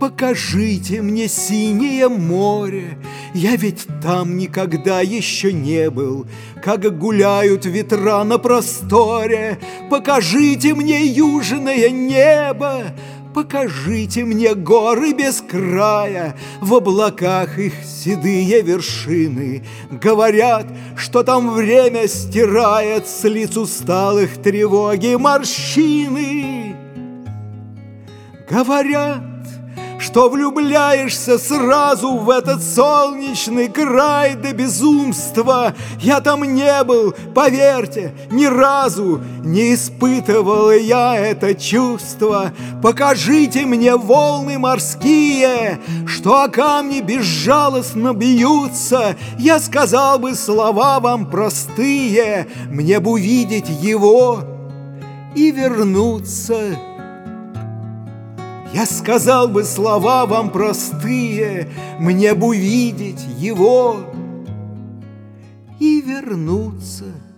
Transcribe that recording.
Покажите мне синее море, я ведь там никогда еще не был, как гуляют ветра на просторе. Покажите мне южное небо, покажите мне горы без края, в облаках их седые вершины. Говорят, что там время стирает с лиц усталых тревоги морщины. Говорят, что влюбляешься сразу в этот солнечный край до безумства. Я там не был, поверьте, ни разу не испытывал я это чувство. Покажите мне волны морские, что о камни безжалостно бьются. Я сказал бы слова вам простые, мне бы увидеть его и вернуться. Я сказал бы слова вам простые, мне бы увидеть его и вернуться.